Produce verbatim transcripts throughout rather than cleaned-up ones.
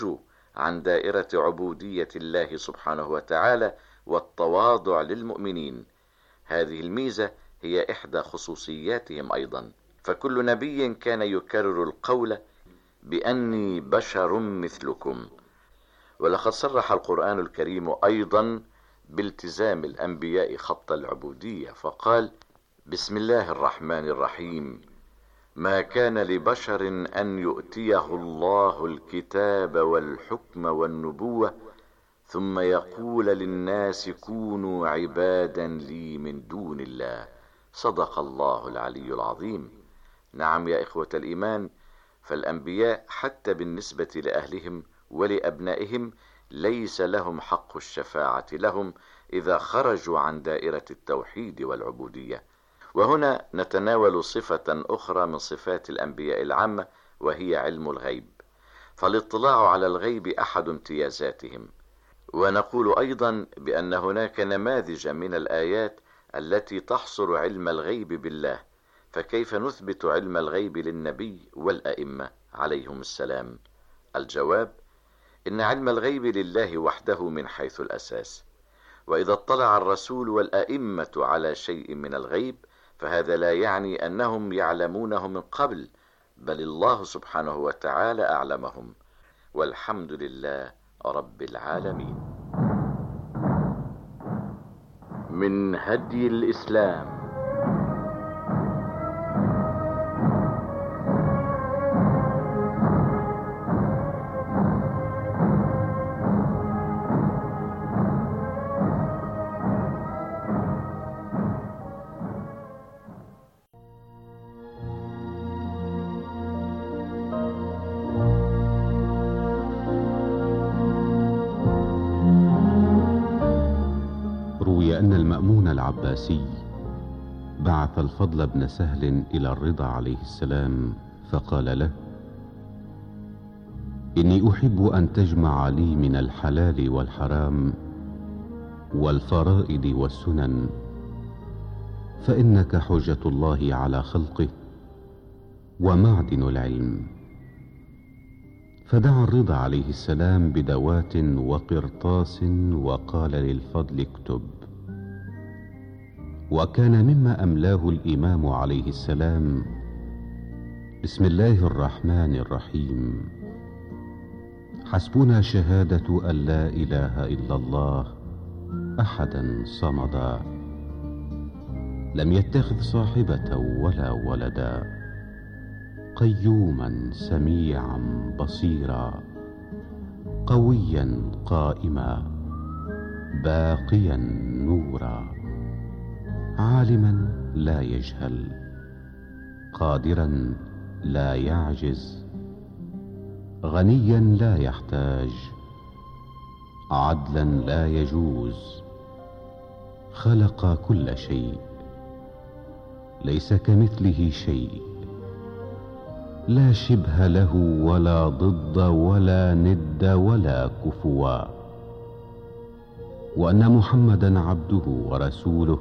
عن دائرة عبودية الله سبحانه وتعالى والتواضع للمؤمنين. هذه الميزة هي إحدى خصوصياتهم أيضا، فكل نبي كان يكرر القول بأني بشر مثلكم. ولقد صرح القرآن الكريم أيضا بالتزام الأنبياء خط العبودية، فقال: بسم الله الرحمن الرحيم، ما كان لبشر أن يؤتيه الله الكتاب والحكم والنبوة ثم يقول للناس كونوا عبادا لي من دون الله. صدق الله العلي العظيم. نعم يا إخوة الإيمان، فالأنبياء حتى بالنسبة لأهلهم ولأبنائهم ليس لهم حق الشفاعة لهم إذا خرجوا عن دائرة التوحيد والعبودية. وهنا نتناول صفة أخرى من صفات الأنبياء العامة، وهي علم الغيب، فالاطلاع على الغيب أحد امتيازاتهم. ونقول أيضا بأن هناك نماذج من الآيات التي تحصر علم الغيب بالله، فكيف نثبت علم الغيب للنبي والأئمة عليهم السلام؟ الجواب: إن علم الغيب لله وحده من حيث الأساس، وإذا اطلع الرسول والأئمة على شيء من الغيب فهذا لا يعني أنهم يعلمونه من قبل، بل الله سبحانه وتعالى أعلمهم، والحمد لله رب العالمين. من هدي الإسلام أن المأمون العباسي بعث الفضل بن سهل إلى الرضا عليه السلام فقال له: إني أحب أن تجمع لي من الحلال والحرام والفرائض والسنن، فإنك حجة الله على خلقه ومعدن العلم. فدعا الرضا عليه السلام بدوات وقرطاس وقال للفضل: اكتب. وكان مما أملاه الإمام عليه السلام: بسم الله الرحمن الرحيم، حسبنا شهادة أن لا إله إلا الله أحدا صمدا، لم يتخذ صاحبة ولا ولدا، قيوما سميعا بصيرا، قويا قائما، باقيا نورا، عالما لا يجهل، قادرا لا يعجز، غنيا لا يحتاج، عدلا لا يجوز، خلق كل شيء، ليس كمثله شيء، لا شبه له ولا ضد ولا ند ولا كفوا، وأن محمدا عبده ورسوله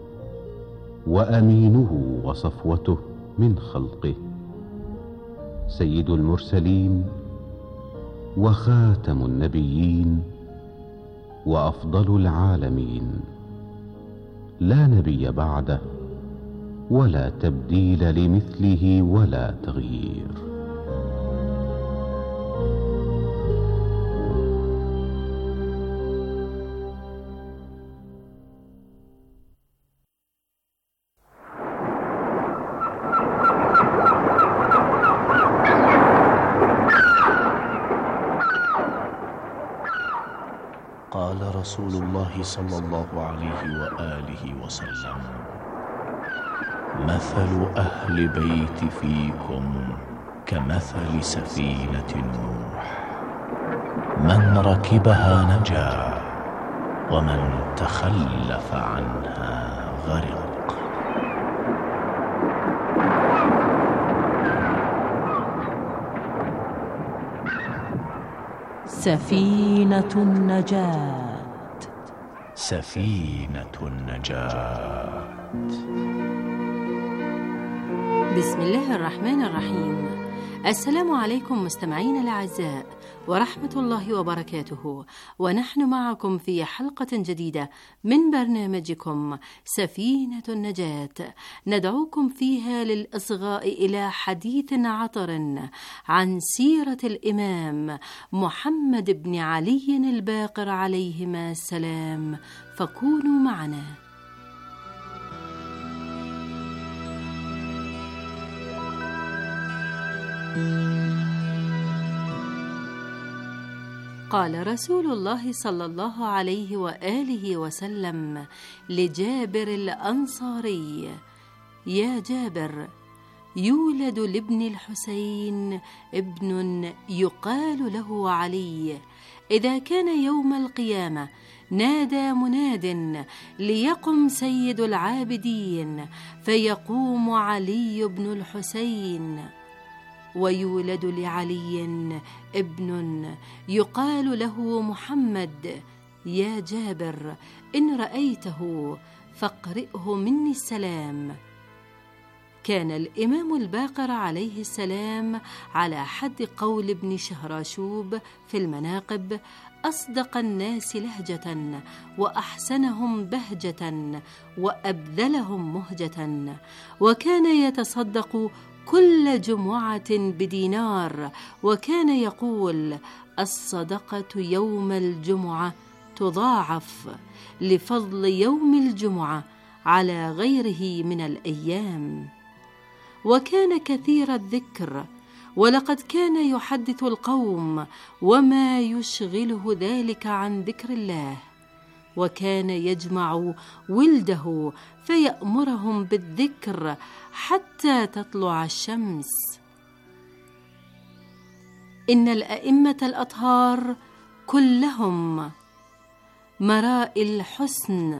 وأمينه وصفوته من خلقه، سيد المرسلين وخاتم النبيين وأفضل العالمين، لا نبي بعده ولا تبديل لمثله ولا تغيير. قال رسول الله صلى الله عليه وآله وسلم: مثل أهل بيت فيكم كمثل سفينة نوح، من ركبها نجا ومن تخلف عنها غرق. سفينة النجاة. سفينة النجاة. بسم الله الرحمن الرحيم. السلام عليكم مستمعين الأعزاء ورحمة الله وبركاته، ونحن معكم في حلقة جديدة من برنامجكم سفينة النجاة، ندعوكم فيها للإصغاء إلى حديث عطر عن سيرة الإمام محمد بن علي الباقر عليهما السلام، فكونوا معنا. قال رسول الله صلى الله عليه وآله وسلم لجابر الأنصاري: يا جابر، يولد لابن الحسين ابن يقال له علي، إذا كان يوم القيامة نادى مناد: ليقم سيد العابدين، فيقوم علي بن الحسين. ويولد لعلي ابن يقال له محمد، يا جابر، إن رأيته فاقرئه مني السلام. كان الإمام الباقر عليه السلام على حد قول ابن شهراشوب في المناقب: أصدق الناس لهجة، وأحسنهم بهجة، وأبذلهم مهجة، وكان يتصدق كل جمعة بدينار، وكان يقول: الصدقة يوم الجمعة تضاعف لفضل يوم الجمعة على غيره من الأيام. وكان كثير الذكر، ولقد كان يحدث القوم وما يشغله ذلك عن ذكر الله. وكان يجمع ولده فيأمرهم بالذكر حتى تطلع الشمس. إن الأئمة الأطهار كلهم مرائي الحسن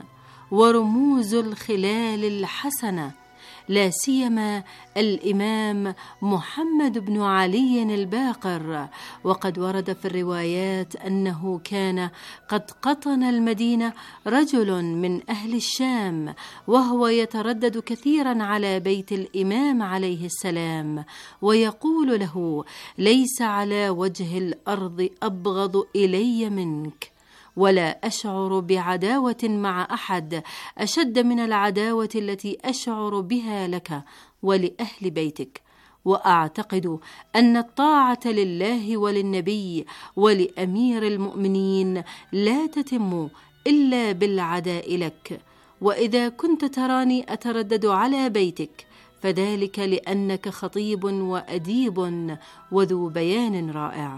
ورموز الخلال الحسنة، لا سيما الإمام محمد بن علي الباقر، وقد ورد في الروايات أنه كان قد قطن المدينة رجل من أهل الشام، وهو يتردد كثيرا على بيت الإمام عليه السلام، ويقول له: ليس على وجه الأرض أبغض إلي منك، ولا أشعر بعداوة مع أحد أشد من العداوة التي أشعر بها لك ولأهل بيتك. وأعتقد أن الطاعة لله وللنبي ولأمير المؤمنين لا تتم إلا بالعداء لك. وإذا كنت تراني أتردد على بيتك فذلك لأنك خطيب وأديب وذو بيان رائع.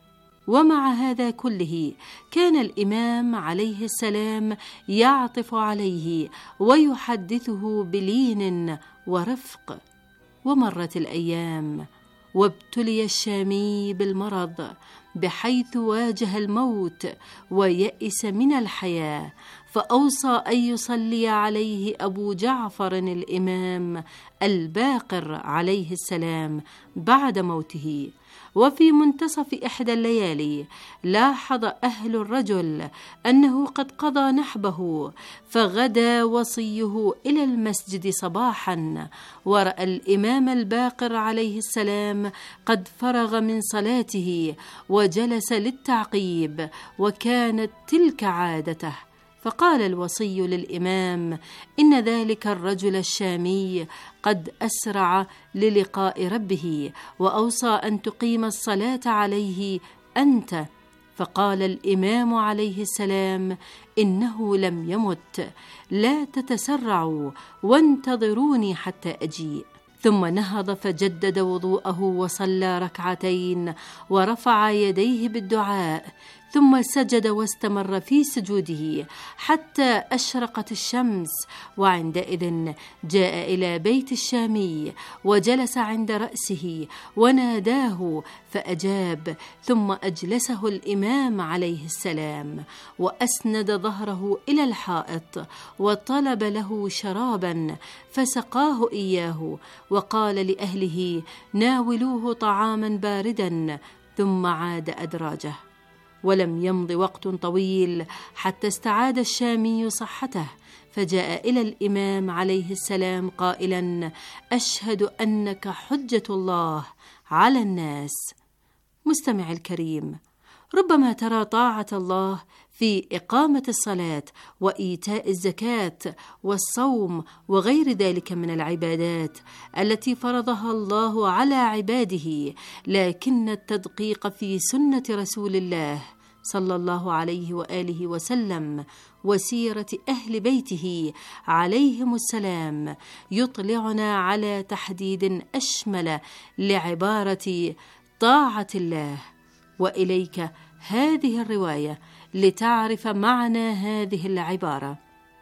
ومع هذا كله كان الإمام عليه السلام يعطف عليه ويحدثه بلين ورفق. ومرت الأيام وابتلي الشامي بالمرض، بحيث واجه الموت ويأس من الحياة، فأوصى أن يصلي عليه أبو جعفر الإمام الباقر عليه السلام بعد موته. وفي منتصف إحدى الليالي لاحظ أهل الرجل أنه قد قضى نحبه، فغدا وصيه إلى المسجد صباحا، ورأى الإمام الباقر عليه السلام قد فرغ من صلاته وجلس للتعقيب، وكانت تلك عادته. فقال الوصي للإمام: إن ذلك الرجل الشامي قد أسرع للقاء ربه، وأوصى أن تقيم الصلاة عليه أنت. فقال الإمام عليه السلام: إنه لم يمت، لا تتسرعوا وانتظروني حتى أجيء. ثم نهض فجدد وضوءه وصلى ركعتين ورفع يديه بالدعاء، ثم سجد واستمر في سجوده حتى أشرقت الشمس. وعندئذ جاء إلى بيت الشامي وجلس عند رأسه وناداه فأجاب، ثم أجلسه الإمام عليه السلام وأسند ظهره إلى الحائط وطلب له شرابا فسقاه إياه، وقال لأهله: ناولوه طعاما باردا، ثم عاد أدراجه. ولم يمض وقت طويل حتى استعاد الشامي صحته، فجاء إلى الإمام عليه السلام قائلا: أشهد أنك حجة الله على الناس. مستمع الكريم، ربما ترى طاعة الله في إقامة الصلاة وإيتاء الزكاة والصوم وغير ذلك من العبادات التي فرضها الله على عباده، لكن التدقيق في سنة رسول الله صلى الله عليه وآله وسلم وسيرة أهل بيته عليهم السلام يطلعنا على تحديد أشمل لعبارة طاعة الله. وإليك هذه الرواية لتعرف معنى هذه العبارة.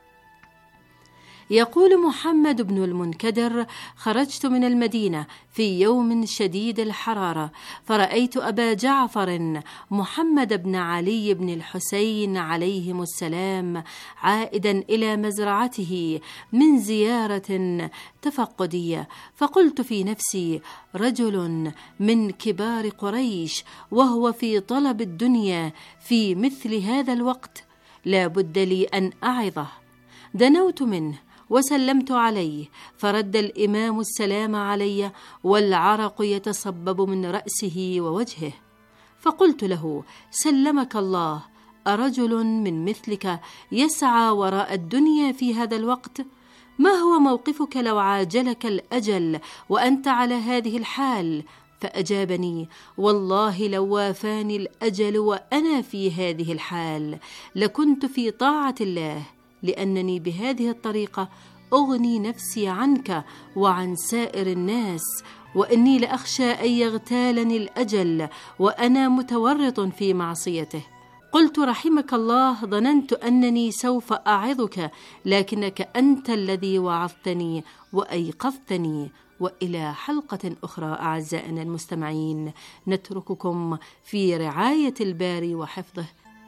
يقول محمد بن المنكدر: خرجت من المدينة في يوم شديد الحرارة، فرأيت أبا جعفر محمد بن علي بن الحسين عليهم السلام عائدا إلى مزرعته من زيارة تفقدية، فقلت في نفسي: رجل من كبار قريش وهو في طلب الدنيا في مثل هذا الوقت، لا بد لي أن أعظه. دنوت منه وسلمت عليه، فرد الإمام السلام علي والعرق يتصبب من رأسه ووجهه، فقلت له: سلمك الله، أرجل من مثلك يسعى وراء الدنيا في هذا الوقت؟ ما هو موقفك لو عاجلك الأجل وأنت على هذه الحال؟ فأجابني: والله لو وافاني الأجل وأنا في هذه الحال لكنت في طاعة الله، لأنني بهذه الطريقة أغني نفسي عنك وعن سائر الناس، وإني لأخشى أن يغتالني الأجل وأنا متورط في معصيته. قلت: رحمك الله، ظننت أنني سوف أعظك، لكنك أنت الذي وعظتني وأيقظتني. وإلى حلقة أخرى أعزائنا المستمعين، نترككم في رعاية الباري وحفظه.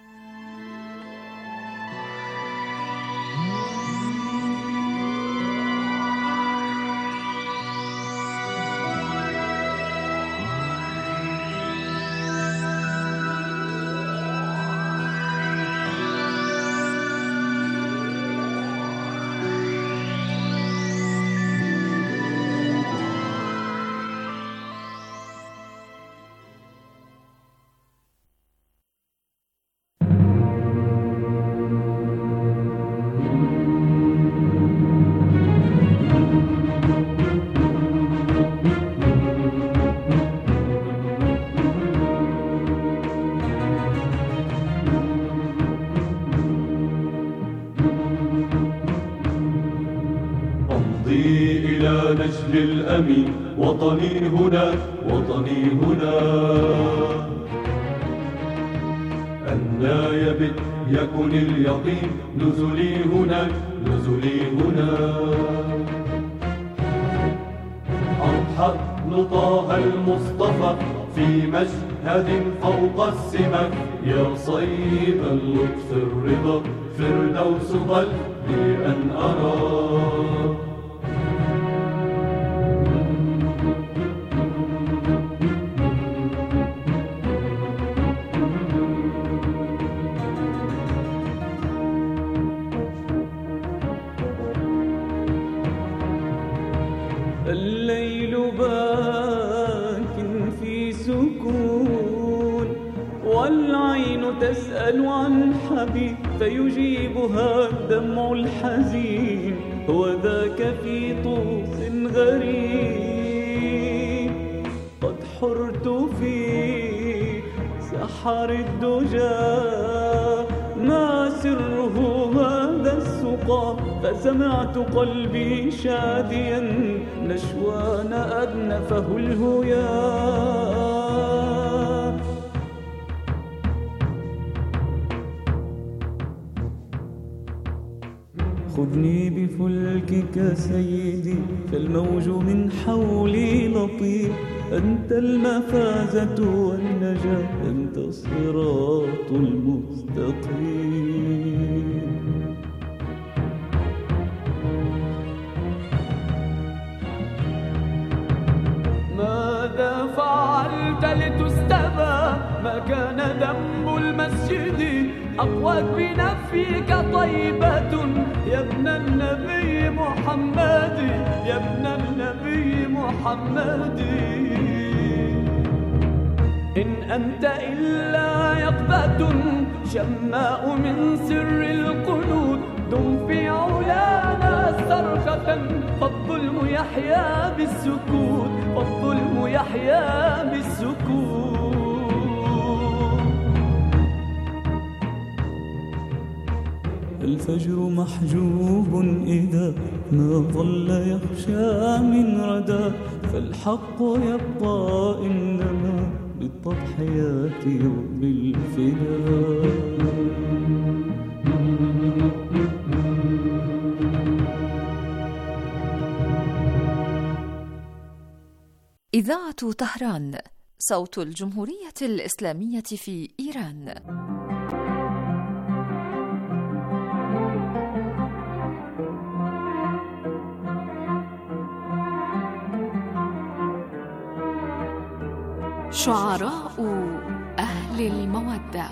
نجل الأمين، وطني هنا وطني هنا، أن لا يبت يكن اليقين، نزلي هناك نزلي هنا. أرحب لطه المصطفى في مشهد فوق السماء، يا صيب اللطف الرضا فردوس قلبي أن أرى. الليل باك في سكون، والعين تسأل عن حبيب فيجيبها الدمع الحزين، وذاك في طوس غريب قد حرت في سحر الدجى، ما سره هذا السقى، فسمعت قلبي شاديا نشوان أدنفه الهيا. خذني بفلكك سيدي، فالموج من حولي لطيف، أنت المفازة والنجاة، أنت الصراط المستقيم. ماذا فعلت لتستبى؟ ما كان ذنب المسجد، أقوت بنفيك طيبة يا ابن النبي محمد، يا ابن النبي محمد. إن أنت إلا يقظة شماء من سر القنوت، دم في علانا صرخة، فالظلم يحيا بالسكوت، فالظلم يحيا بالسكوت. الفجر محجوب إذا ما ظل يخشى من ردى، فالحق يبقى إنما بالتضحيات وبالفداء. إذاعة طهران، صوت الجمهورية الإسلامية في إيران. شعراء أهل المودة.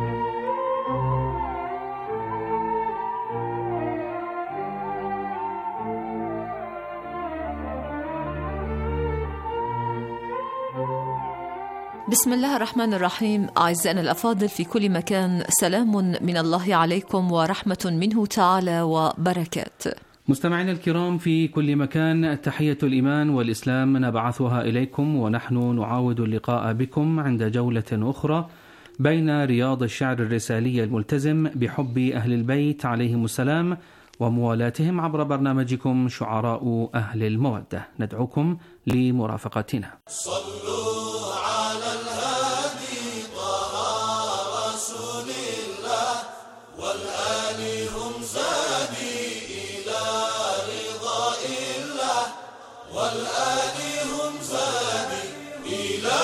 بسم الله الرحمن الرحيم. أعزائنا الأفاضل في كل مكان، سلام من الله عليكم ورحمة منه تعالى وبركاته. مستمعينا الكرام في كل مكان، تحية الإيمان والإسلام نبعثها إليكم، ونحن نعاود اللقاء بكم عند جولة أخرى بين رياض الشعر الرسالي الملتزم بحب أهل البيت عليهم السلام وموالاتهم عبر برنامجكم شعراء أهل المودة. ندعوكم لمرافقتنا. صلوا على الهادي طه رسول الله، والآل هم زادي والآن هم زادي إلى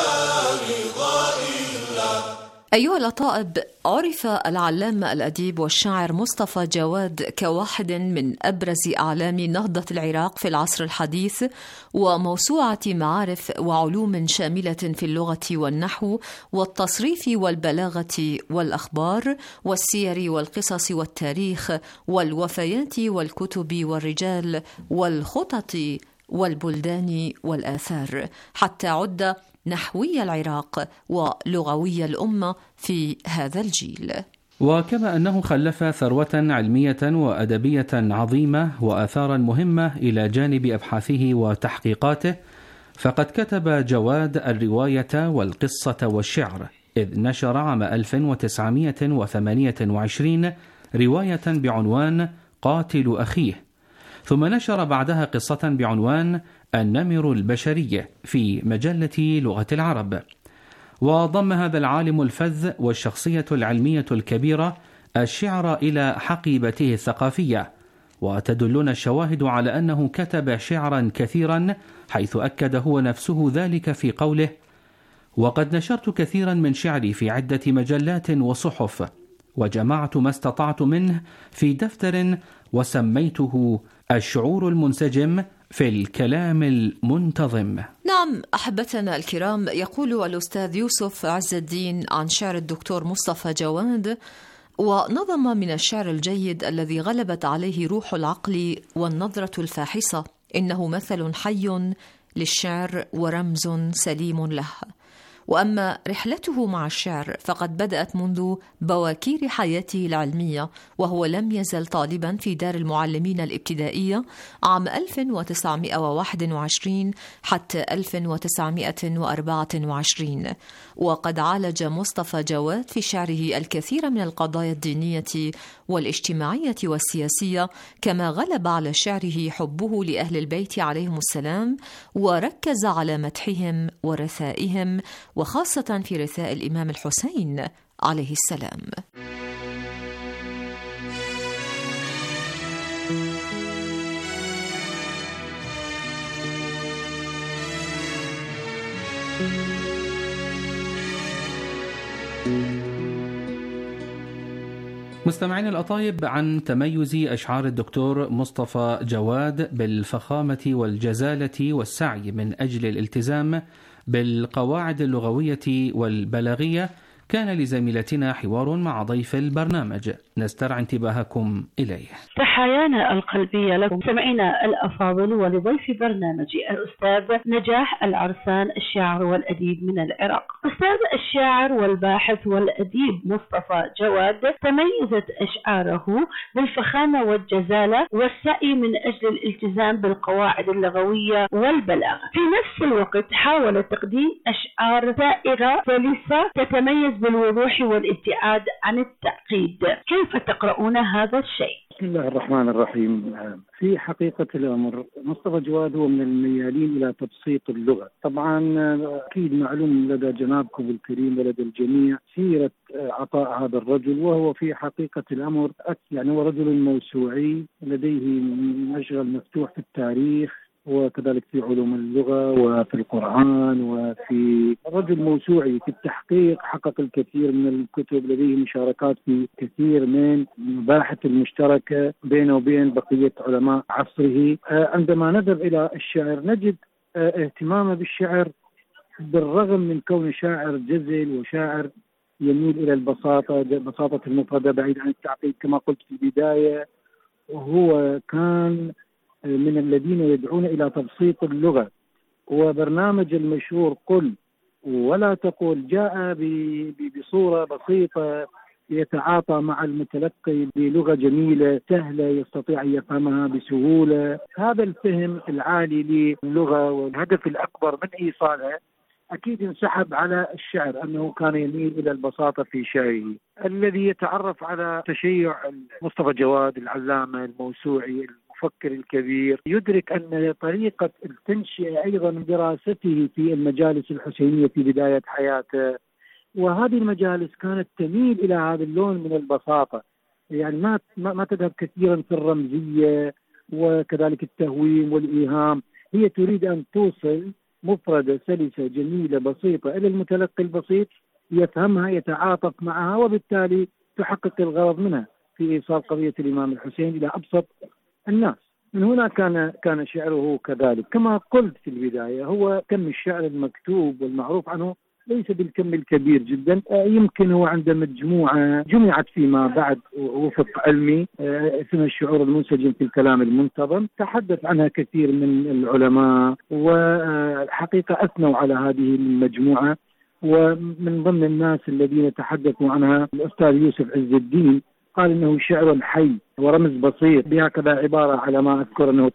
رضا الله. أيها الأطائب، عرف العلامة الأديب والشاعر مصطفى جواد كواحد من أبرز أعلام نهضة العراق في العصر الحديث، وموسوعة معارف وعلوم شاملة في اللغة والنحو والتصريف والبلاغة والأخبار والسير والقصص والتاريخ والوفيات والكتب والرجال والخطط والبلدان والآثار، حتى عد نحوي العراق ولغوي الأمة في هذا الجيل. وكما أنه خلف ثروة علمية وأدبية عظيمة وآثارا مهمة إلى جانب أبحاثه وتحقيقاته، فقد كتب جواد الرواية والقصة والشعر، إذ نشر عام ألف وتسعمائة وثمانية وعشرين رواية بعنوان قاتل أخيه، ثم نشر بعدها قصة بعنوان النمر البشري في مجلة لغة العرب. وضم هذا العالم الفذ والشخصية العلمية الكبيرة الشعر إلى حقيبته الثقافية، وتدلنا الشواهد على أنه كتب شعرا كثيرا، حيث أكد هو نفسه ذلك في قوله: وقد نشرت كثيرا من شعري في عدة مجلات وصحف، وجمعت ما استطعت منه في دفتر وسميته الشعور المنسجم في الكلام المنتظم. نعم أحبتنا الكرام، يقول الأستاذ يوسف عز الدين عن شعر الدكتور مصطفى جواد: ونظم من الشعر الجيد الذي غلبت عليه روح العقل والنظرة الفاحصة، إنه مثل حي للشعر ورمز سليم له. وأما رحلته مع الشعر فقد بدأت منذ بواكير حياته العلمية، وهو لم يزل طالبا في دار المعلمين الابتدائية عام ألف وتسعمائة وواحد وعشرين حتى ألف وتسعمائة وأربعة وعشرين. وقد عالج مصطفى جواد في شعره الكثير من القضايا الدينية والاجتماعية والسياسية، كما غلب على شعره حبه لأهل البيت عليهم السلام، وركز على مدحهم ورثائهم، وخاصة في رثاء الإمام الحسين عليه السلام. مستمعين الأطايب، عن تميز أشعار الدكتور مصطفى جواد بالفخامة والجزالة والسعي من أجل الالتزام بالقواعد اللغوية والبلاغية، كان لزميلتنا حوار مع ضيف البرنامج، نسترعى انتباهكم إليه. تحايانا القلبية لكم سمعنا الأفاضل ولضيف برنامج الأستاذ نجاح العرسان، الشاعر والأديب من العراق. أستاذ الشاعر والباحث والأديب مصطفى جواد تميزت أشعاره بالفخامة والجزالة والسعي من أجل الالتزام بالقواعد اللغوية والبلاغة. في نفس الوقت حاول تقديم أشعار سائرة سلسة تتميز بالوضوح والابتعاد عن التعقيد. كيف تقرؤون هذا الشيء؟ بسم الله الرحمن الرحيم. في حقيقة الأمر مصطفى جواد هو من الميالين إلى تبسيط اللغة. طبعا أكيد معلوم لدى جنابكم الكريم ولدى الجميع سيرة عطاء هذا الرجل، وهو في حقيقة الأمر يعني هو رجل موسوعي لديه مشغل مفتوح في التاريخ وكذلك في علوم اللغة وفي القرآن، وفي رجل موسوعي في التحقيق، حقق الكثير من الكتب، لديه مشاركات في كثير من المباحث المشتركة بينه وبين بقية علماء عصره. عندما نذهب إلى الشعر نجد اهتمامه بالشعر بالرغم من كونه شاعر جزل وشاعر يميل إلى البساطة، بساطة المفردة بعيد عن التعقيد كما قلت في البداية. وهو كان من الذين يدعون إلى تبسيط اللغة، وبرنامج المشهور قل ولا تقول جاء بصورة بسيطة يتعاطى مع المتلقي بلغة جميلة سهلة يستطيع أن يفهمها بسهولة. هذا الفهم العالي للغة والهدف الأكبر من إيصالها أكيد انسحب على الشعر، أنه كان يميل إلى البساطة في شعره. الذي يتعرف على تشيع مصطفى جواد العلامة الموسوعي المفكر الكبير يدرك أن طريقة التنشئة أيضا دراسته في المجالس الحسينية في بداية حياته، وهذه المجالس كانت تميل إلى هذا اللون من البساطة، يعني ما ما تذهب كثيرا في الرمزية وكذلك التهويم والإيهام. هي تريد أن توصل مفردة سلسة جميلة بسيطة إلى المتلقي البسيط يفهمها يتعاطف معها، وبالتالي تحقق الغرض منها في إيصال قضية الإمام الحسين إلى أبسط الناس. من هنا كان كان شعره كذلك. كما قلت في البداية هو كم الشعر المكتوب والمعروف عنه ليس بالكم الكبير جدا. يمكن هو عنده مجموعة جمعت فيما بعد وفق علمي اسمها الشعور المنسجم في الكلام المنتظم، تحدث عنها كثير من العلماء والحقيقة أثنوا على هذه المجموعة. ومن ضمن الناس الذين تحدثوا عنها الأستاذ يوسف عز الدين، قال إنه شعر حي ورمز بسيط، بهكذا عبارة على ما أذكر أنه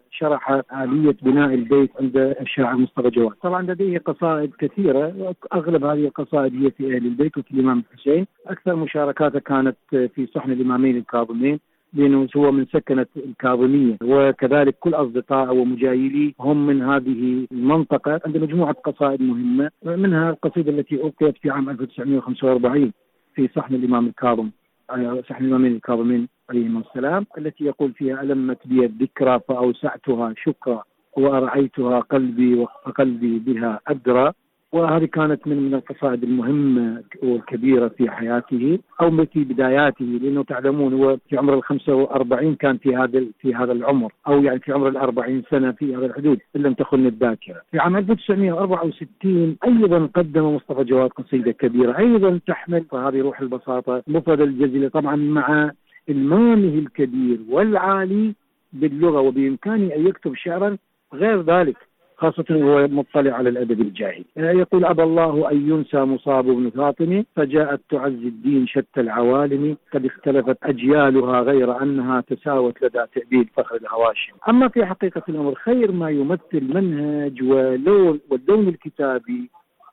شرح آلية بناء البيت عند الشاعر مصطفى جواد. طبعا لديه قصائد كثيرة، أغلب هذه القصائد هي في أهل البيت وفي الإمام الحسين. أكثر مشاركاته كانت في صحن الإمامين الكاظمين، لأنه هو من سكنة الكاظمية، وكذلك كل أصدقائه ومجايليه هم من هذه المنطقة. عنده مجموعة قصائد مهمة، منها القصيدة التي ألقيت في عام ألف وتسعمائة وخمسة وأربعين في صحن الإمام الكاظم، صحن الإمامين الكاظمين عليهم السلام، التي يقول فيها ألمت بي الذكرى فأوسعتها شكرا وأرعيتها قلبي وقلبي بها أدرى. وهذه كانت من من القصائد المهمة والكبيرة في حياته أو في بداياته، لأنه تعلمون هو في عمر الخمسة وأربعين كان في هذا في هذا العمر، أو يعني في عمر الأربعين سنة في هذا الحدود إن لم تخن الذاكرة. في عام ألف وتسعمائة وأربعة وستين أيضا قدم مصطفى جواد قصيدة كبيرة أيضا تحمل هذه روح البساطة مفردة الجزيلة، طبعا مع المامه الكبير والعالي باللغة، وبإمكانه أن يكتب شعرا غير ذلك، خاصة وهو مطلع على الأدب الجاهلي. يقول أبى الله أن ينسى مصاب بن فاطمة فجاءت تعز الدين شتى العوالم، قد اختلفت أجيالها غير أنها تساوت لدى تأبيد فخر الهواشم. أما في حقيقة الأمر خير ما يمثل منهج ولون واللون الكتابي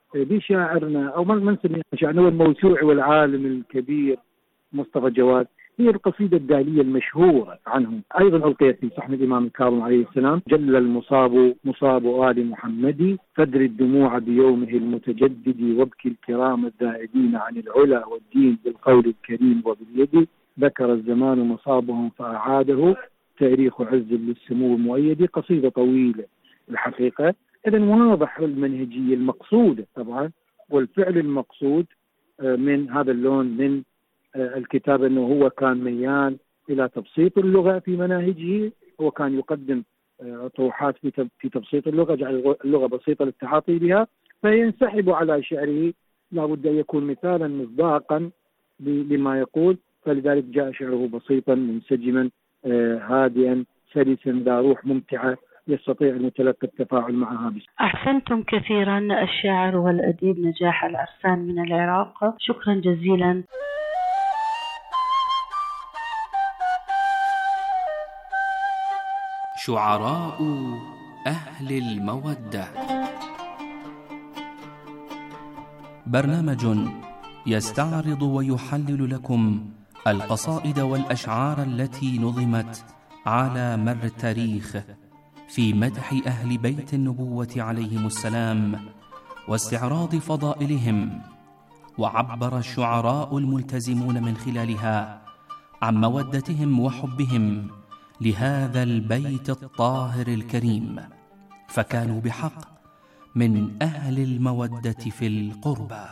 بشاعرنا أو من من سمي شاعرنا هو الموسوعي والعالم الكبير مصطفى جواد هي القصيدة الدالية المشهورة عنه، أيضا ألقيت في صحن الإمام الكاظم عليه السلام: جل المصاب مصاب آل محمد فدر الدموع بيومه المتجدد وابكي الكرام الذائبين عن العلا والدين بالقول الكريم وباليد، ذكر الزمان مصابهم فأعاده تاريخ عز للسمو المؤيد. قصيدة طويلة الحقيقة، إذن واضح المنهجية المقصودة طبعا والفعل المقصود من هذا اللون من الكتاب، أنه هو كان ميال إلى تبسيط اللغة في مناهجه، هو كان يقدم طروحات في تبسيط اللغة، جعل اللغة بسيطة للتعاطي بها، فينسحب على شعره لا بد أن يكون مثالا مصداقا لما يقول، فلذلك جاء شعره بسيطا منسجما هادئا سلسا ذا روح ممتعة يستطيع أن يتلقى التفاعل معها. أحسنتم كثيرا الشاعر والأديب نجاح العرسان من العراق، شكرا جزيلا. شعراء أهل المودة، برنامج يستعرض ويحلل لكم القصائد والأشعار التي نظمت على مر التاريخ في مدح أهل بيت النبوة عليهم السلام واستعراض فضائلهم، وعبر الشعراء الملتزمون من خلالها عن مودتهم وحبهم لهذا البيت الطاهر الكريم، فكانوا بحق من أهل المودة في القربى.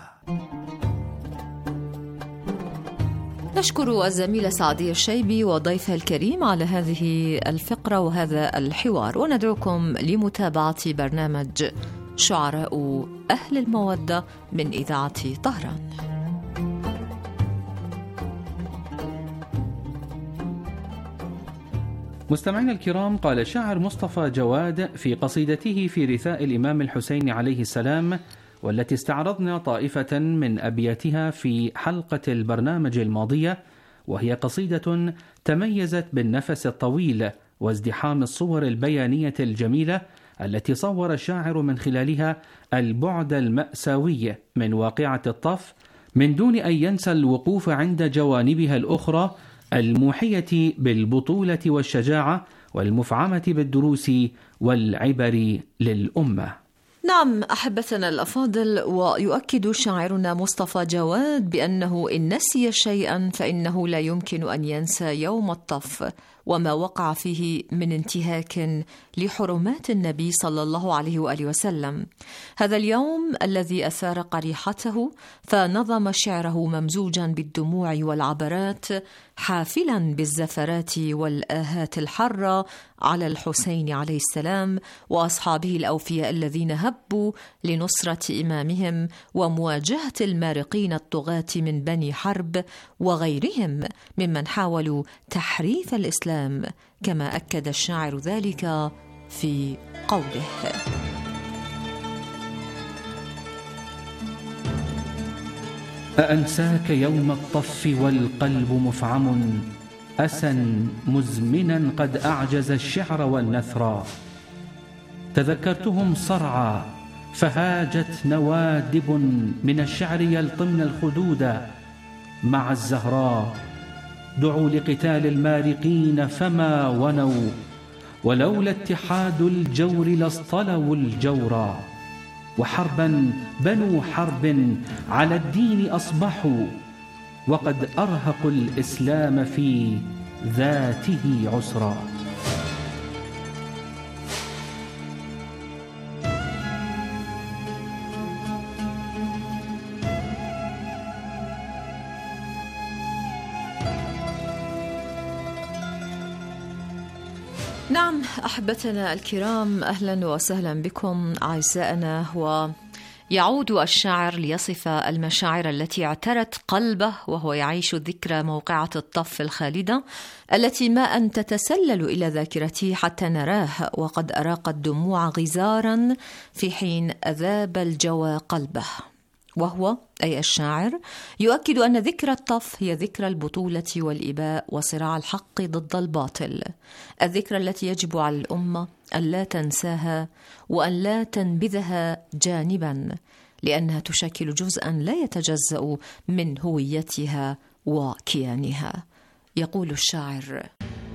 نشكر الزميلة سعدية الشيبي وضيفها الكريم على هذه الفقرة وهذا الحوار، وندعوكم لمتابعة برنامج شعراء أهل المودة من إذاعة طهران. مستمعينا الكرام، قال الشاعر مصطفى جواد في قصيدته في رثاء الإمام الحسين عليه السلام، والتي استعرضنا طائفة من أبياتها في حلقة البرنامج الماضية، وهي قصيدة تميزت بالنفس الطويل وازدحام الصور البيانية الجميلة التي صور الشاعر من خلالها البعد المأساوي من واقعة الطف، من دون أن ينسى الوقوف عند جوانبها الأخرى الموحية بالبطولة والشجاعة والمفعمة بالدروس والعبر للأمة. نعم أحبتنا الأفاضل، ويؤكد شاعرنا مصطفى جواد بأنه إن نسي شيئا فإنه لا يمكن أن ينسى يوم الطف وما وقع فيه من انتهاك لحرمات النبي صلى الله عليه وآله وسلم. هذا اليوم الذي أثار قريحته، فنظم شعره ممزوجا بالدموع والعبرات، حافلا بالزفرات والآهات الحرة على الحسين عليه السلام وأصحابه الأوفياء الذين هبوا لنصرة إمامهم ومواجهة المارقين الطغاة من بني حرب وغيرهم ممن حاولوا تحريف الإسلام، كما أكد الشاعر ذلك في قوله: أأنساك يوم الطف والقلب مفعم، أسا مزمنا قد أعجز الشعر والنثرا، تذكرتهم صرعى فهاجت نوادب من الشعر يلطمن الخدود مع الزهراء، دعوا لقتال المارقين فما ونوا، ولولا اتحاد الجور لاصطلوا الجورا، وحربا بنو حرب على الدين أصبحوا، وقد أرهقوا الإسلام في ذاته عسرا. نعم أحبتنا الكرام، أهلا وسهلا بكم أعزائنا. ويعود الشاعر ليصف المشاعر التي اعترت قلبه وهو يعيش ذكرى موقعة الطف الخالدة التي ما أن تتسلل إلى ذاكرته حتى نراه، وقد أراق الدموع غزارا في حين أذاب الجوى قلبه. وهو أي الشاعر يؤكد أن ذكرى الطف هي ذكرى البطولة والإباء وصراع الحق ضد الباطل، الذكرى التي يجب على الأمة أن لا تنساها وأن لا تنبذها جانبا، لأنها تشكل جزءا لا يتجزأ من هويتها وكيانها. يقول الشاعر: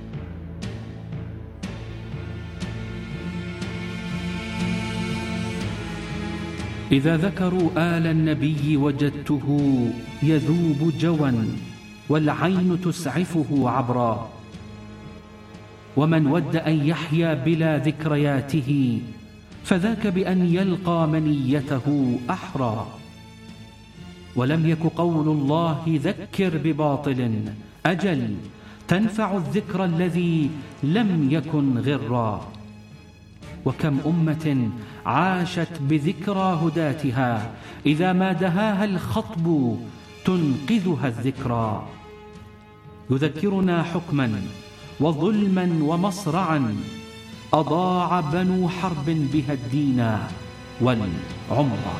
إذا ذكروا آل النبي وجدته يذوب جوا والعين تسعفه عبرا، ومن ود أن يحيا بلا ذكرياته فذاك بأن يلقى منيته أحرى. ولم يك قول الله ذكر بباطل، أجل تنفع الذكر الذي لم يكن غرا. وكم أمة عاشت بذكرى هداتها، إذا ما دهاها الخطب تنقذها الذكرى. يذكرنا حكما وظلما ومصرعا أضاع بنو حرب بها الدين والعمر.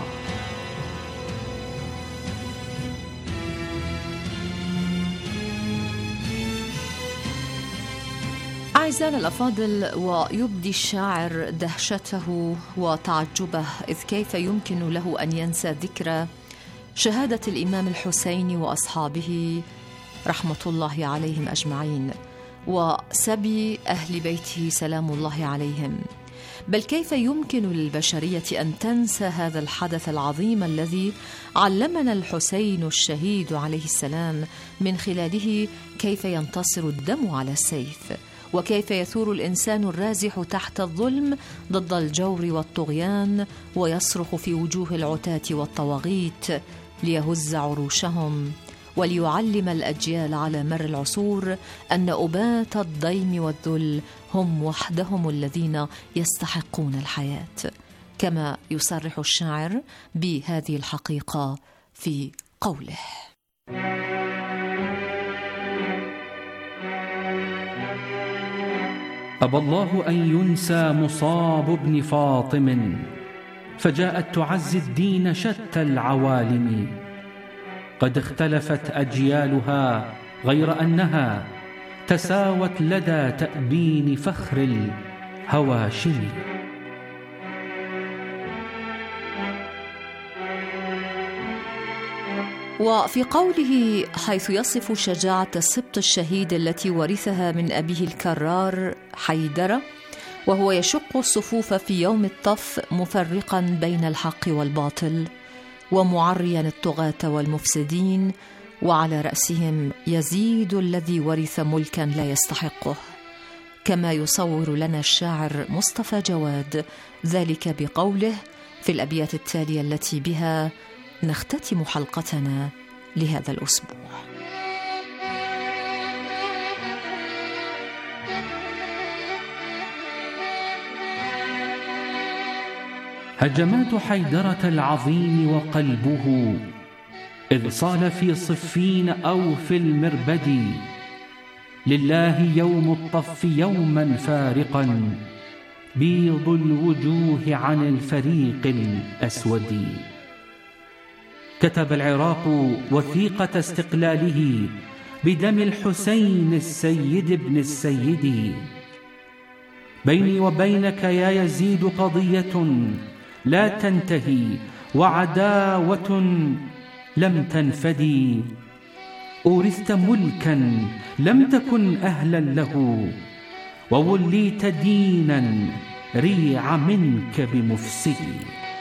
أعزائنا الأفاضل، ويبدي الشاعر دهشته وتعجبه، إذ كيف يمكن له أن ينسى ذكرى شهادة الإمام الحسين وأصحابه رحمة الله عليهم أجمعين، وسبي أهل بيته سلام الله عليهم. بل كيف يمكن للبشرية أن تنسى هذا الحدث العظيم الذي علمنا الحسين الشهيد عليه السلام من خلاله كيف ينتصر الدم على السيف، وكيف يثور الإنسان الرازح تحت الظلم ضد الجور والطغيان، ويصرخ في وجوه العتاة والطواغيت ليهز عروشهم، وليعلم الأجيال على مر العصور أن أبات الضيم والذل هم وحدهم الذين يستحقون الحياة. كما يصرح الشاعر بهذه الحقيقة في قوله: أبى الله أن ينسى مصاب ابن فاطم، فجاءت تعزي الدين شتى العوالم. قد اختلفت أجيالها غير أنها تساوت لدى تأبين فخر الهواشم. وفي قوله حيث يصف شجاعة السبط الشهيد التي ورثها من أبيه الكرار حيدر، وهو يشق الصفوف في يوم الطف مفرقا بين الحق والباطل ومعريا الطغاة والمفسدين، وعلى رأسهم يزيد الذي ورث ملكا لا يستحقه. كما يصور لنا الشاعر مصطفى جواد ذلك بقوله في الأبيات التالية التي بها نختتم حلقتنا لهذا الأسبوع: هجمات حيدرة العظيم وقلبه إذ صال في صفين أو في المربد، لله يوم الطف يوما فارقا بيض الوجوه عن الفريق الأسود. كتب العراق وثيقة استقلاله بدم الحسين السيد ابن السيد. بيني وبينك يا يزيد قضية لا تنتهي، وعداوة لم تنفدي. أورثت ملكا لم تكن أهلا له، ووليت دينا ريع منك بمفسدي.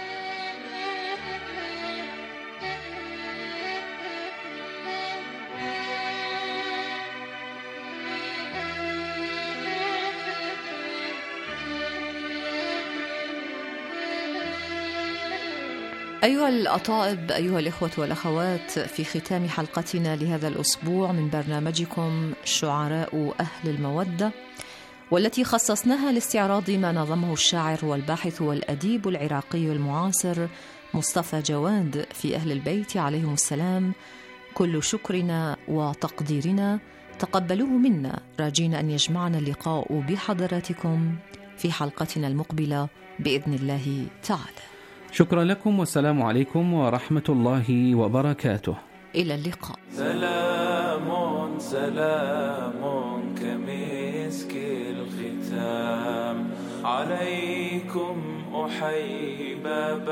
أيها الأطائب، أيها الإخوة والأخوات، في ختام حلقتنا لهذا الأسبوع من برنامجكم شعراء أهل المودة، والتي خصصناها لاستعراض ما نظمه الشاعر والباحث والأديب العراقي المعاصر مصطفى جواد في أهل البيت عليهم السلام، كل شكرنا وتقديرنا تقبلوه منا، راجين أن يجمعنا اللقاء بحضراتكم في حلقتنا المقبلة بإذن الله تعالى. شكرا لكم، والسلام عليكم ورحمة الله وبركاته. إلى اللقاء. سلام سلام كمسك الختام عليكم أحيب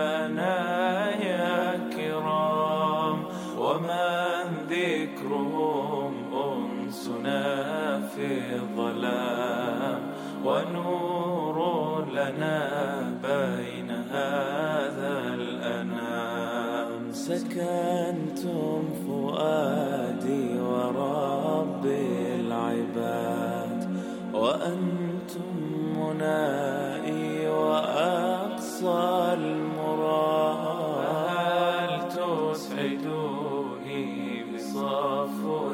بنايا كرام، ومن ذكرهم أنسنا في الظلام، ونور لنا بين هذا الأنام. سكنتم فؤادي ورب العباد، وأنتم منائي وأقصى المراد. هل تسعدوني بصفو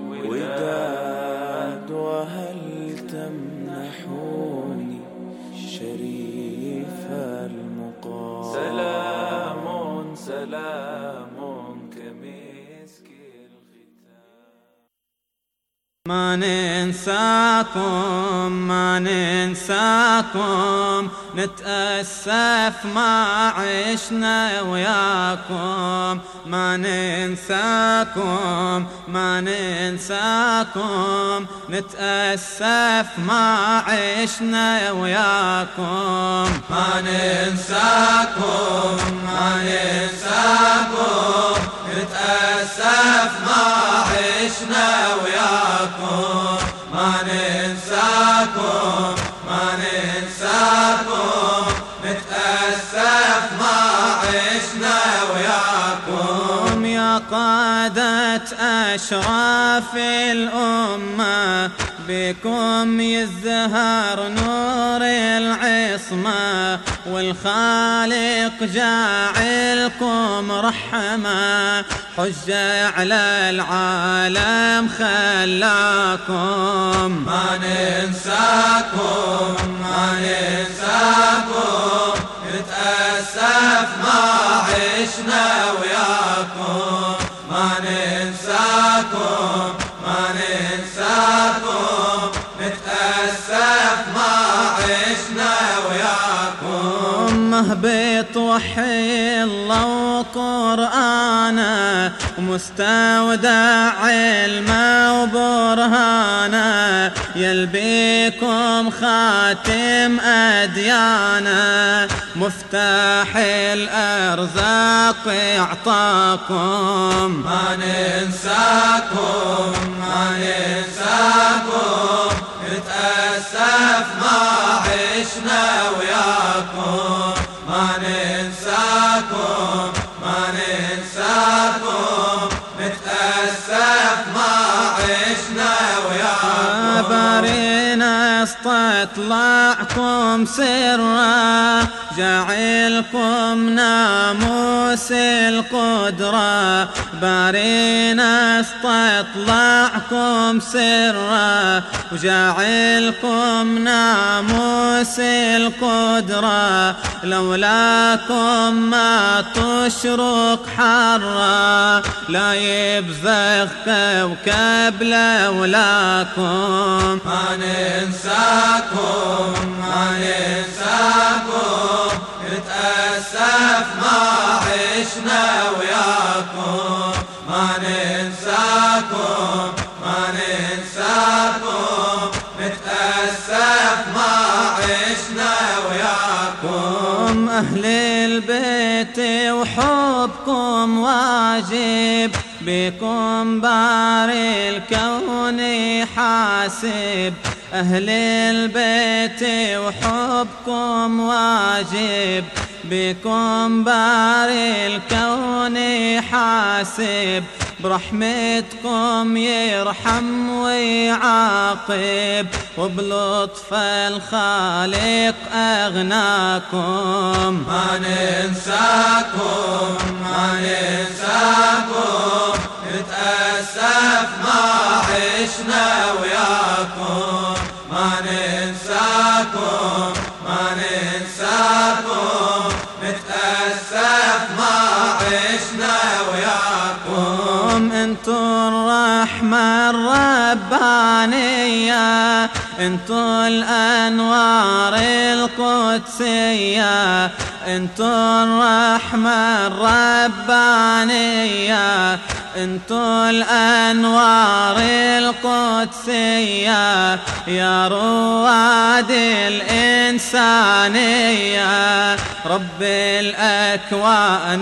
الوداد، وهل تمنحوني شريف المقام. ما ننساكم ما ننساكم نتأسف ما عشنا وياكم ما ننساكم ما ننساكم نتأسف ما عشنا وياكم ما ننساكم ما ننساكم نتأسف ما عشنا وياكم ما ننساكم ما ننساكم نتأسف ما عشنا وياكم يا قادة أشراف الأمة بكم يزهر نور العصمة والخالق جاعلكم رحمة حجة على العالم خلاكم ما ننساكم ما ننساكم نتأسف ما عشنا وياكم ما ننساكم ما ننساكم نتأسف ما عشنا وياكم مهبط وحي الله وقرآنه ومستودع علمه وبرهانه يلبيكم خاتم أديانه مفتاح الأرزاق يعطاكم ما ننساكم ما ننساكم نتأسف ما عشنا وياكم ما ننساكم ما ننساكم نتأسف ما عشنا وياكم بارينا استطلعكم سرا جعلكم ناموس القدرة بارينا استطلعكم سرا وجعلكم ناموس القدرة لولاكم ما تشرق حرا لا يبزغ كوكب لولاكم ما ننساكم ما ننساكم نتأسف ما عشنا وياكم ما ننساكم ما ننساكم نتأسف ما عشنا وياكم أهل البيت وحبكم واجب بكم باري الكون حاسب أهل البيت وحبكم واجب بكم باري الكون حاسب برحمتكم يرحم ويعاقب وبلطف الخالق أغناكم ما ننساكم ما ننساكم نتأسف ما عشنا وياكم ما ننساكم ما ننساكم نتأسف ما عشنا وياكم انتو الرحمة الربانية انتو الأنوار القدسية انتو الرحمة الربانية انتو الأنوار القدسية يا رواد الإنسانية رب الأكوان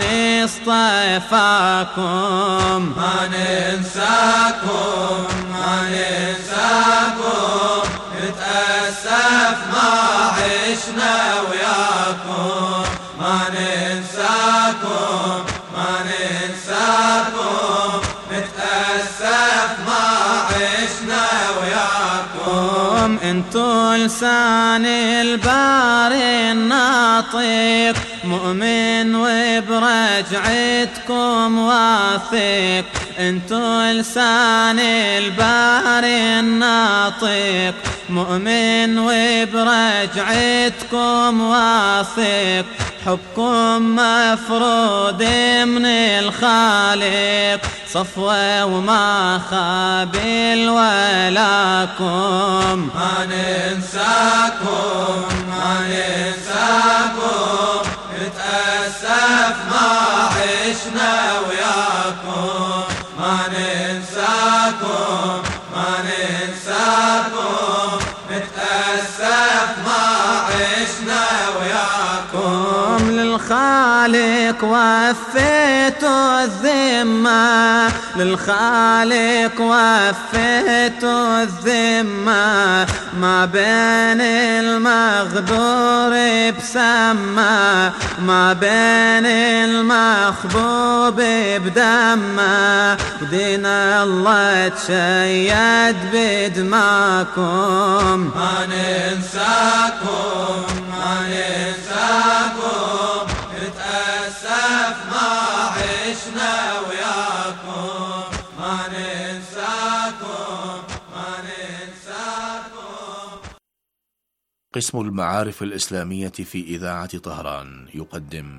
اصطفاكم ما ننساكم ما ننساكم نتأسف ما عشنا وياكم ما ننساكم ما ننساكم نتأسف ما عشنا وياكم انتو لسان الباري الناطق مؤمن وبرجعتكم واثق انتو لسان البحر الناطق مؤمن وبرجعتكم واثق حبكم مفروض من الخالق صفوة وما خابل ولاكم ما ننساكم ما ننساكم نتأسف ما عشنا وياكم ما ننساكم ما ننساكم نتأسف ما عشنا وياكم للخالق وفيتوا الذمة للخالق وفيتوا الذمة ما بين المغدور بسمة ما بين المخبوب بدمه ودين الله تشيد بدماكم ما ننساكم ما ننساكم نتأسف ما عشنا وياكم ما ننساكم ما ننساكم. قسم المعارف الإسلامية في إذاعة طهران يقدم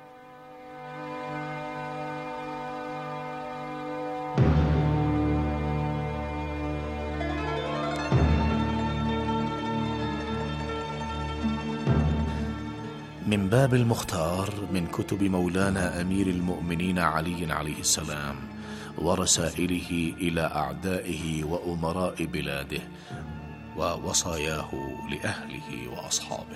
من باب المختار من كتب مولانا أمير المؤمنين علي عليه السلام ورسائله إلى أعدائه وأمراء بلاده ووصاياه لأهله وأصحابه.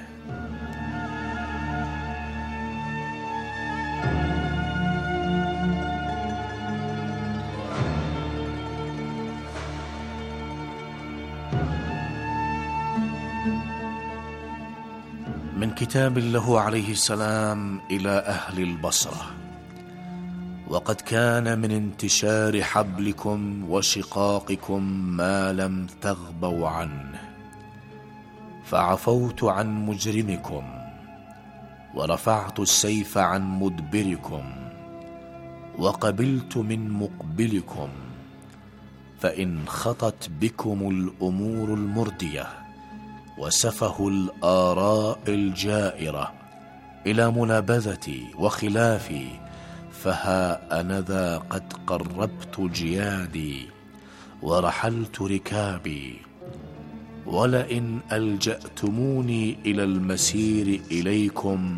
من كتاب له عليه السلام إلى أهل البصرة: وقد كان من انتشار حبلكم وشقاقكم ما لم تغبوا عنه، فعفوت عن مجرمكم ورفعت السيف عن مدبركم وقبلت من مقبلكم، فإن خطت بكم الأمور المردية وسفه الآراء الجائرة إلى منابذتي وخلافي، فها أنذا قد قربت جيادي ورحلت ركابي، ولئن ألجأتموني إلى المسير إليكم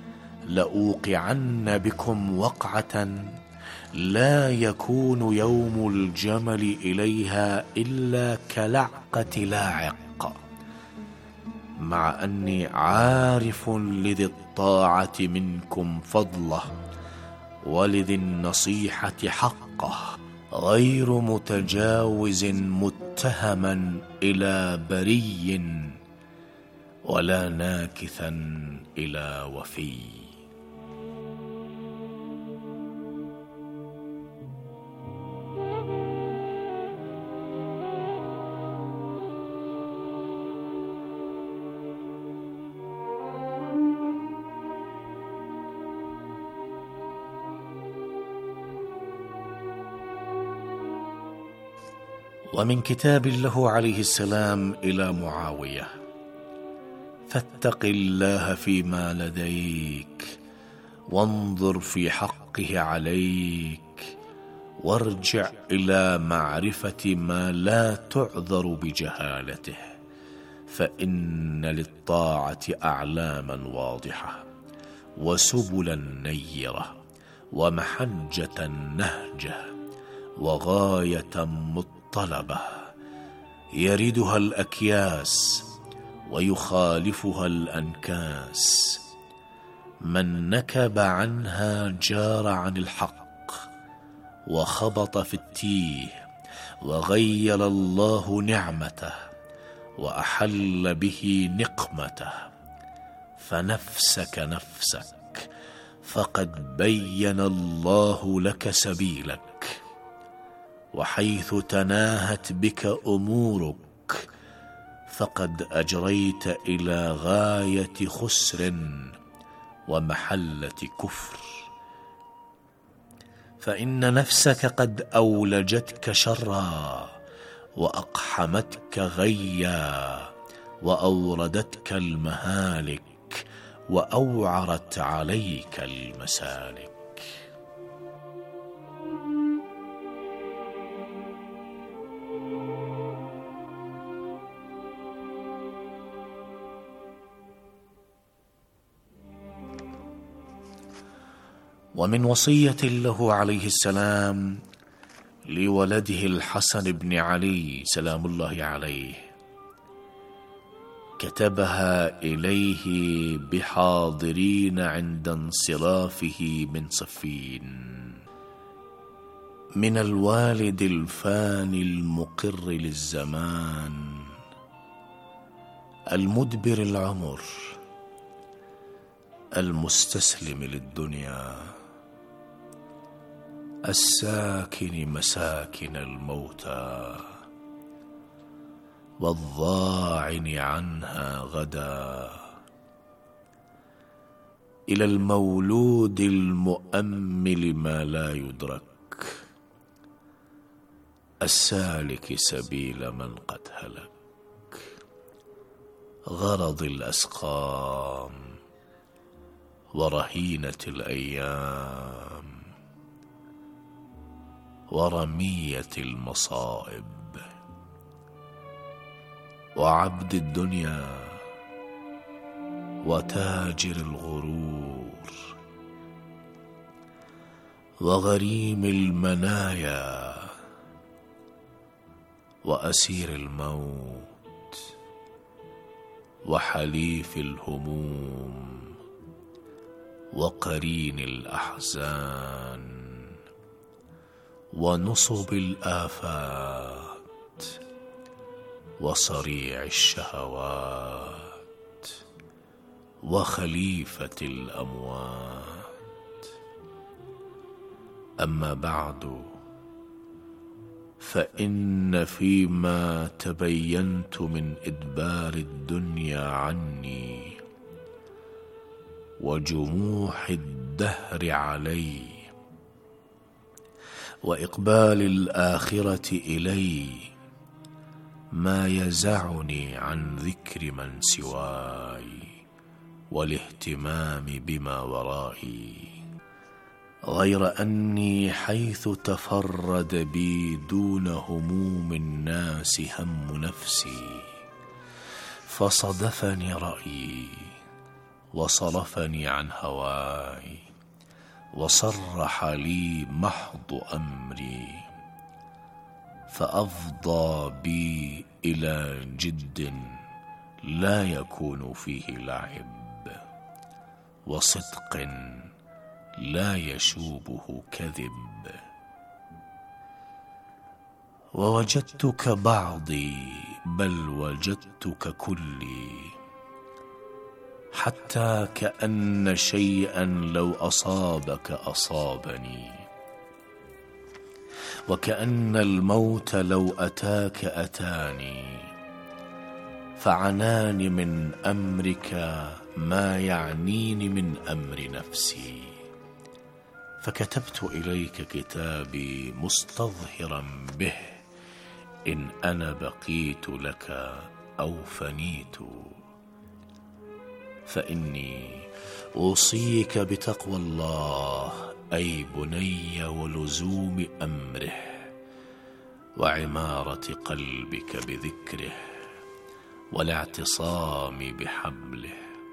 لأوقعن بكم وقعة لا يكون يوم الجمل إليها إلا كلعقة لاعق، مع أني عارف لذي الطاعة منكم فضله ولذي النصيحة حقه، غير متجاوز متهما إلى بري ولا ناكثا إلى وفي. ومن كتاب له عليه السلام إلى معاوية: فاتق الله فيما لديك وانظر في حقه عليك، وارجع إلى معرفة ما لا تعذر بجهالته، فإن للطاعة أعلاما واضحة وسبلا نيرة ومحجة نهجة وغاية مطلقة طلبة يردها الأكياس ويخالفها الأنكاس، من نكب عنها جار عن الحق وخبط في التيه وغير الله نعمته وأحل به نقمته، فنفسك نفسك فقد بين الله لك سبيلك، وحيث تناهت بك أمورك فقد أجريت إلى غاية خسر ومحلة كفر، فإن نفسك قد أولجتك شرا وأقحمتك غيا وأوردتك المهالك وأوعرت عليك المسالك. ومن وصية له عليه السلام لولده الحسن بن علي سلام الله عليه كتبها إليه بحاضرين عند انصرافه من صفين: من الوالد الفاني المقر للزمان المدبر العمر المستسلم للدنيا الساكن مساكن الموتى والضاعن عنها غدا، إلى المولود المؤمل ما لا يدرك السالك سبيل من قد هلك، غرض الأسقام ورهينة الأيام ورمية المصائب وعبد الدنيا وتاجر الغرور وغريم المنايا وأسير الموت وحليف الهموم وقرين الأحزان ونصب الآفات وصريع الشهوات وخليفة الأموات. أما بعد، فإن فيما تبينت من إدبار الدنيا عني وجموح الدهر علي وإقبال الآخرة إلي ما يزعني عن ذكر من سواي والاهتمام بما ورائي، غير أني حيث تفرد بي دون هموم الناس هم نفسي فصدفني رأيي وصرفني عن هواي وصرح لي محض أمري، فأفضى بي إلى جد لا يكون فيه لعب وصدق لا يشوبه كذب. ووجدتك بعضي بل وجدتك كلي، حتى كأن شيئا لو أصابك أصابني، وكأن الموت لو أتاك أتاني، فعناني من أمرك ما يعنيني من أمر نفسي، فكتبت إليك كتابي مستظهرا به إن أنا بقيت لك أو فنيت. فإني أوصيك بتقوى الله أي بني ولزوم أمره وعمارة قلبك بذكره والاعتصام بحبله.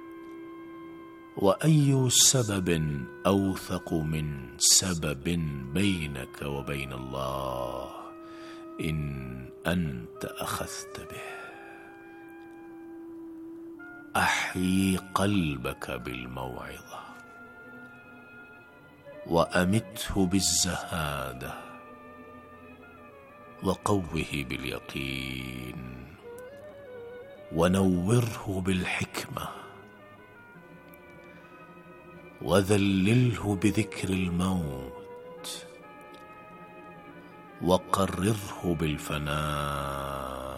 وأي سبب أوثق من سبب بينك وبين الله إن أنت أخذت به. أحيي قلبك بالموعظة وأمته بالزهادة وقوه باليقين ونوره بالحكمة وذلله بذكر الموت وقرره بالفناء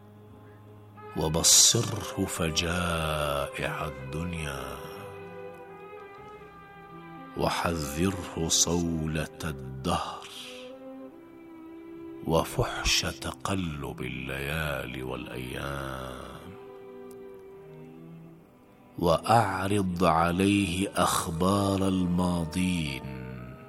وبصره فجائع الدنيا وحذره صولة الدهر وفحش تقلب الليالي والأيام، وأعرض عليه أخبار الماضين،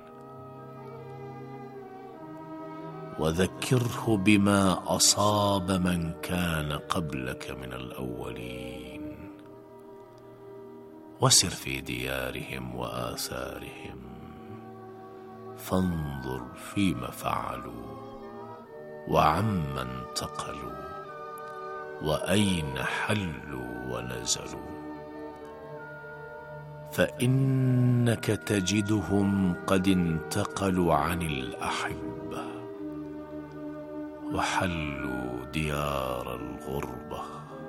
وذكره بما أصاب من كان قبلك من الأولين، وسر في ديارهم وآثارهم، فانظر فيما فعلوا وعمن انتقلوا وأين حلوا ونزلوا، فإنك تجدهم قد انتقلوا عن الأحبة وحلوا ديار الغربة،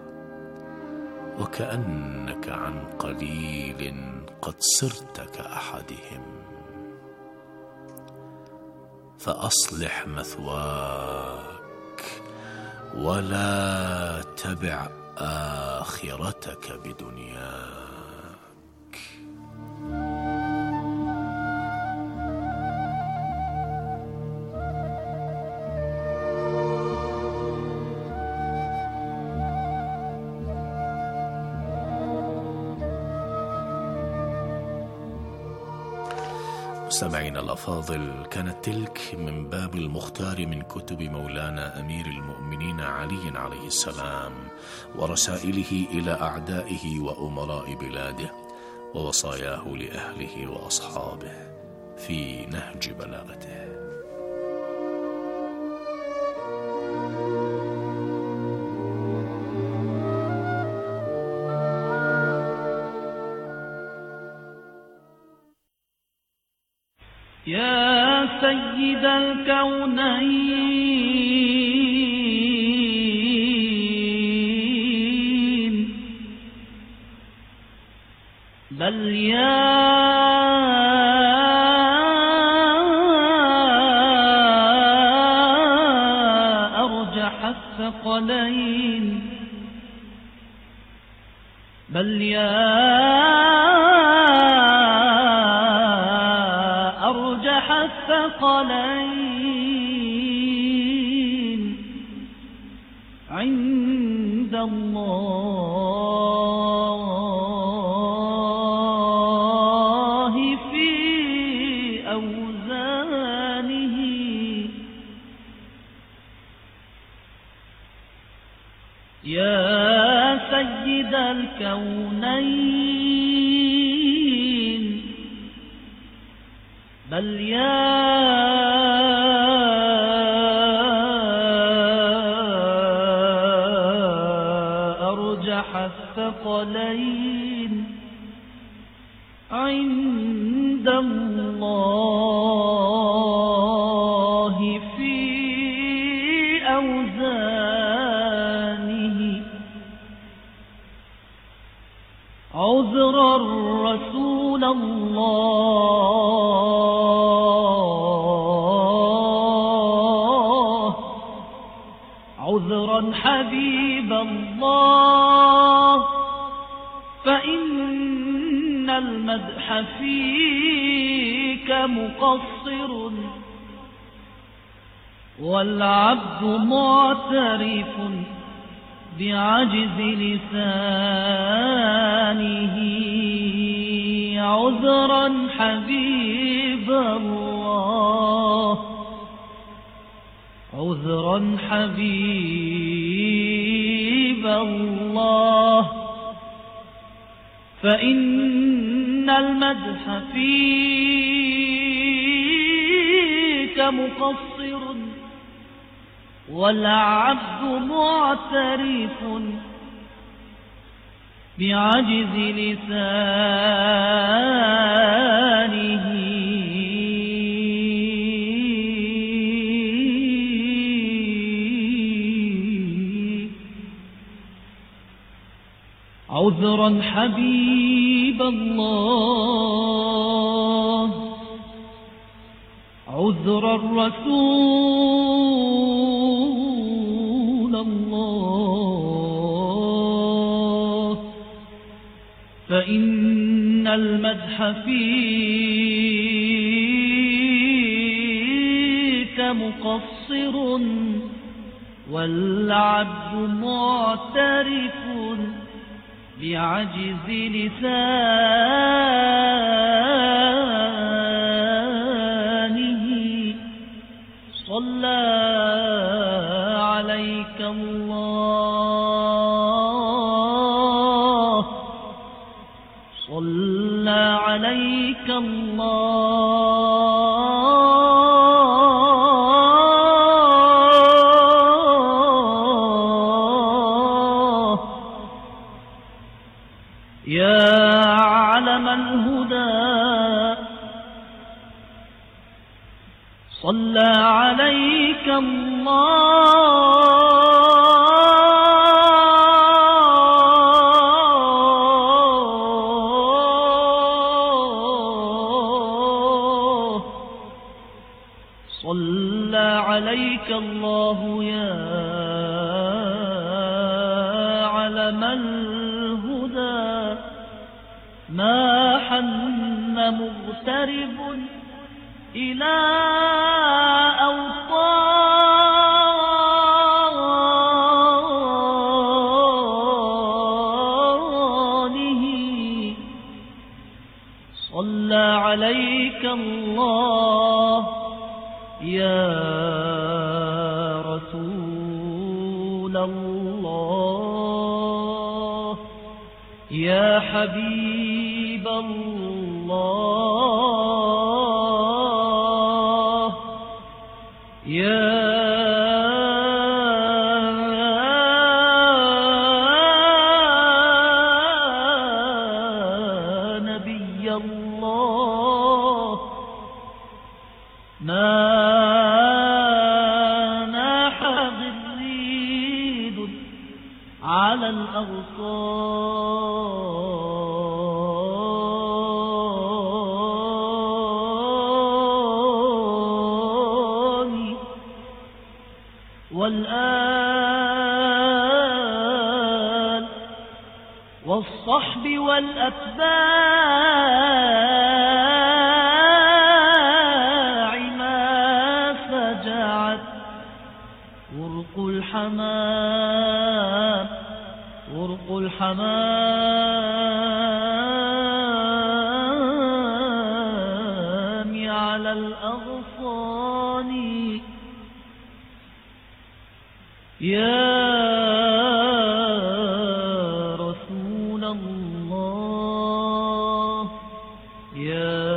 وكأنك عن قليل قد صرت كأحدهم، فأصلح مثواك ولا تبع آخرتك بدنياك. مستمعينا الأفاضل، كانت تلك من باب المختار من كتب مولانا أمير المؤمنين علي عليه السلام، ورسائله إلى أعدائه وأمراء بلاده، ووصاياه لأهله وأصحابه في نهج بلاغته. يا سيد الكونين، بل يا أرجح الثقلين، بل يا الثقلين عند الله في أوزانه، يا سيد الكونين، بل يا أرجح الثقلين عند الله في أوزانه، عذرا رسول الله، عذرا حبيب الله، فإن المدح فيك مقصر، والعبد معترف بعجز لسانه، عذرا حبيب الله، عذرا حبيب الله، فإن المدح فيك مقصر، والعبد معترف بعجز لسانه، عذرا حبيب الله، عذرا رسول الله، فإن المدح فيك مقصر والعبد معترف بعجز لسانه صلى عليك الله صلى عليك الله يا علم الهدى صلى عليك الله صلى عليك الله يا علم الهدى ما حن مغترب إلى أوطانه صلى عليك الله يا رسول الله يا حبيب الله يا نبي الله ما ناح ضريد على الأغصان والآل والصحب والأتباع ما فجعت ورق الحمام ورق الحمام على الأغصان يا رسول الله يا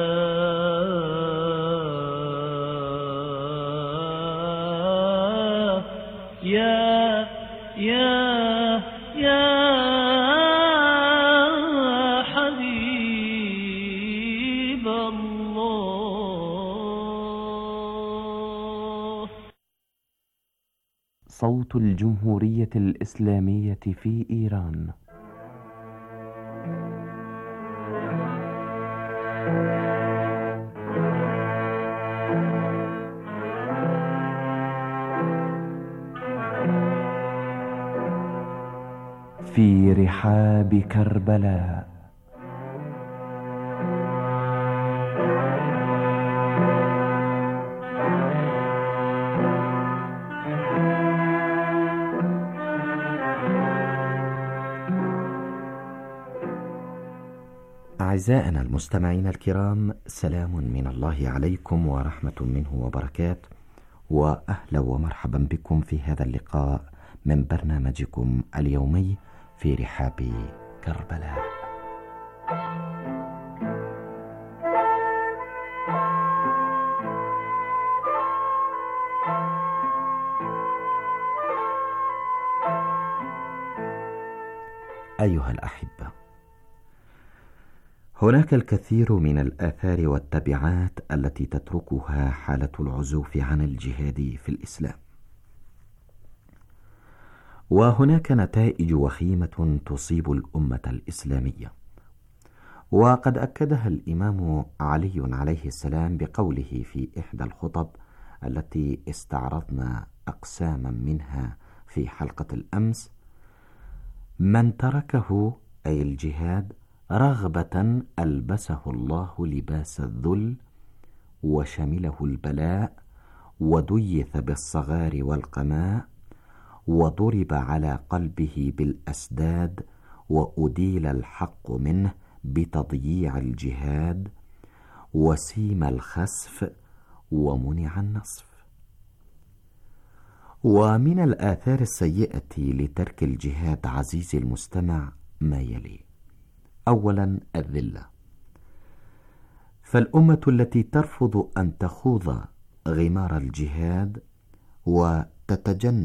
يا يا يا حبيب الله. صوت الجمهورية الإسلامية في إيران. في رحاب كربلاء. أعزائنا المستمعين الكرام، سلام من الله عليكم ورحمة منه وبركاته، وأهلا ومرحبا بكم في هذا اللقاء من برنامجكم اليومي في رحاب كربلاء. أيها الأحبة، هناك الكثير من الآثار والتبعات التي تتركها حالة العزوف عن الجهاد في الإسلام، وهناك نتائج وخيمة تصيب الأمة الإسلامية، وقد أكدها الإمام علي عليه السلام بقوله في إحدى الخطب التي استعرضنا أقساما منها في حلقة الأمس: من تركه أي الجهاد رغبة ألبسه الله لباس الذل وشمله البلاء وديث بالصغار والقماء وضرب على قلبه بالأسداد وأديل الحق منه بتضييع الجهاد وسيم الخسف ومنع النصف. ومن الآثار السيئة لترك الجهاد عزيزي المستمع ما يلي: أولا الذلة، فالأمة التي ترفض أن تخوض غمار الجهاد وتتجنب